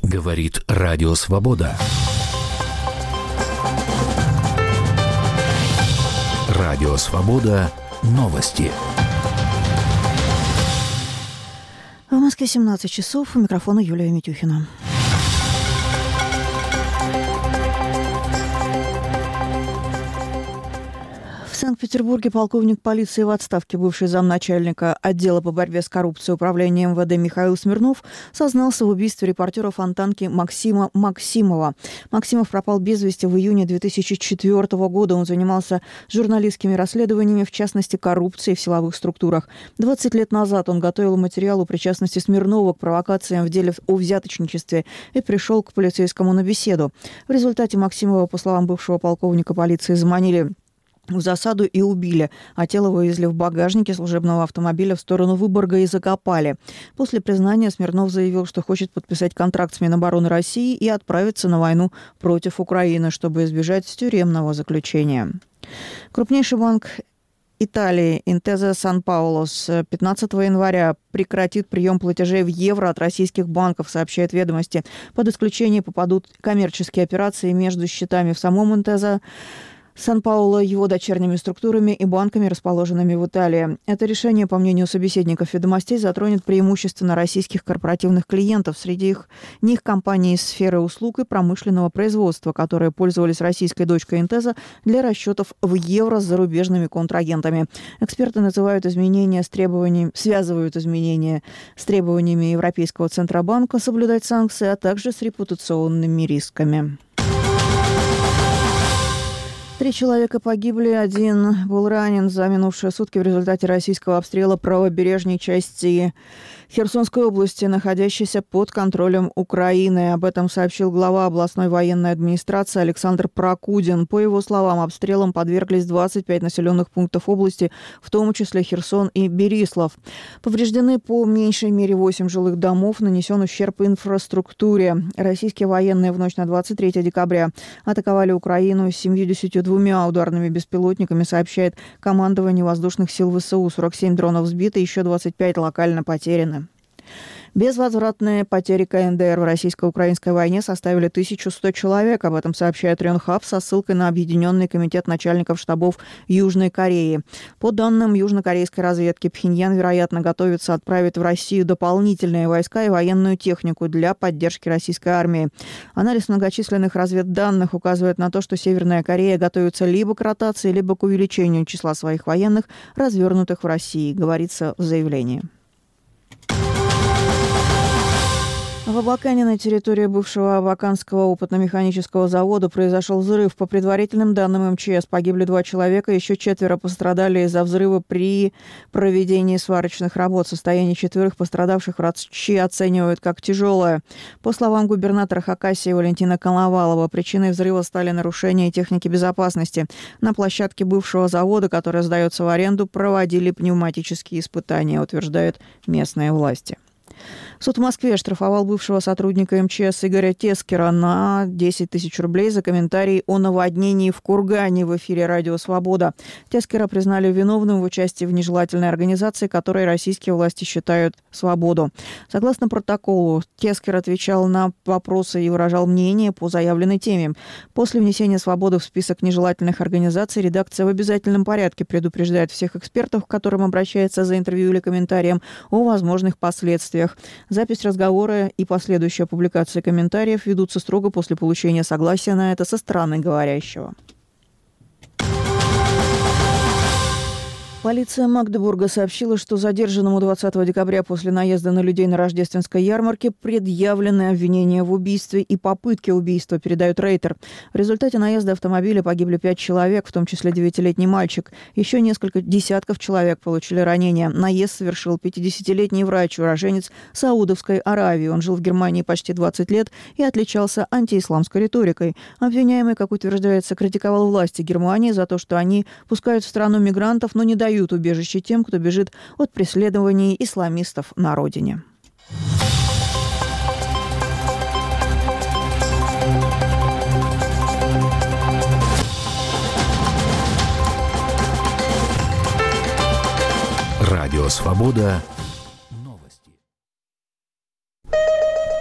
Говорит Радио Свобода. Радио Свобода. Новости. В Москве 17 часов. У микрофона Юлия Митюхина. В Санкт-Петербурге полковник полиции в отставке, бывший замначальника отдела по борьбе с коррупцией управления МВД Михаил Смирнов сознался в убийстве репортера Фонтанки Максима Максимова. Максимов пропал без вести в июне 2004 года. Он занимался журналистскими расследованиями, в частности, коррупции в силовых структурах. 20 лет назад он готовил материал о причастности Смирнова к провокациям в деле о взяточничестве и пришел к полицейскому на беседу. В результате Максимова, по словам бывшего полковника полиции, заманили в засаду и убили, а тело вывезли в багажнике служебного автомобиля в сторону Выборга и закопали. После признания Смирнов заявил, что хочет подписать контракт с Минобороны России и отправиться на войну против Украины, чтобы избежать тюремного заключения. Крупнейший банк Италии Intesa Sanpaolo с 15 января прекратит прием платежей в евро от российских банков, сообщает «Ведомости». Под исключение попадут коммерческие операции между счетами в самом Intesa Сан-Пауло, его дочерними структурами и банками, расположенными в Италии. Это решение, по мнению собеседников «Ведомостей», затронет преимущественно российских корпоративных клиентов. Среди них компании из сферы услуг и промышленного производства, которые пользовались российской дочкой Intesa для расчетов в евро с зарубежными контрагентами. Эксперты называют связывают изменения с требованиями Европейского Центробанка соблюдать санкции, а также с репутационными рисками. 3 человека погибли, 1 был ранен за минувшие сутки в результате российского обстрела правобережной части Херсонской области, находящейся под контролем Украины. Об этом сообщил глава областной военной администрации Александр Прокудин. По его словам, обстрелам подверглись 25 населенных пунктов области, в том числе Херсон и Берислав. Повреждены по меньшей мере 8 жилых домов, нанесен ущерб инфраструктуре. Российские военные в ночь на 23 декабря атаковали Украину с 72 ударными беспилотниками, сообщает командование воздушных сил ВСУ. 47 дронов сбиты, еще 25 локально потеряны. Безвозвратные потери КНДР в российско-украинской войне составили 1100 человек. Об этом сообщает Рёнхаб со ссылкой на Объединенный комитет начальников штабов Южной Кореи. По данным южнокорейской разведки, Пхеньян, вероятно, готовится отправить в Россию дополнительные войска и военную технику для поддержки российской армии. Анализ многочисленных разведданных указывает на то, что Северная Корея готовится либо к ротации, либо к увеличению числа своих военных, развернутых в России, говорится в заявлении. В Абакане на территории бывшего Абаканского опытно-механического завода произошел взрыв. По предварительным данным МЧС погибли 2 человека, еще 4 пострадали из-за взрыва при проведении сварочных работ. Состояние 4 пострадавших врачи оценивают как тяжелое. По словам губернатора Хакасии Валентина Коновалова, причиной взрыва стали нарушения техники безопасности. На площадке бывшего завода, который сдается в аренду, проводили пневматические испытания, утверждают местные власти. Суд в Москве оштрафовал бывшего сотрудника МЧС Игоря Тескера на 10 тысяч рублей за комментарий о наводнении в Кургане в эфире «Радио Свобода». Тескера признали виновным в участии в нежелательной организации, которой российские власти считают «Свободу». Согласно протоколу, Тескер отвечал на вопросы и выражал мнение по заявленной теме. После внесения «Свободы» в список нежелательных организаций редакция в обязательном порядке предупреждает всех экспертов, к которым обращается за интервью или комментарием, о возможных последствиях. Запись разговора и последующая публикация комментариев ведутся строго после получения согласия на это со стороны говорящего. Полиция Магдебурга сообщила, что задержанному 20 декабря после наезда на людей на рождественской ярмарке предъявлены обвинения в убийстве и попытке убийства, передает Рейтер. В результате наезда автомобиля погибли 5 человек, в том числе 9-летний мальчик. Еще несколько десятков человек получили ранения. Наезд совершил 50-летний врач, уроженец Саудовской Аравии. Он жил в Германии почти 20 лет и отличался антиисламской риторикой. Обвиняемый, как утверждается, критиковал власти Германии за то, что они пускают в страну мигрантов, но не дают убежище тем, кто бежит от преследований исламистов на родине. Радио «Свобода».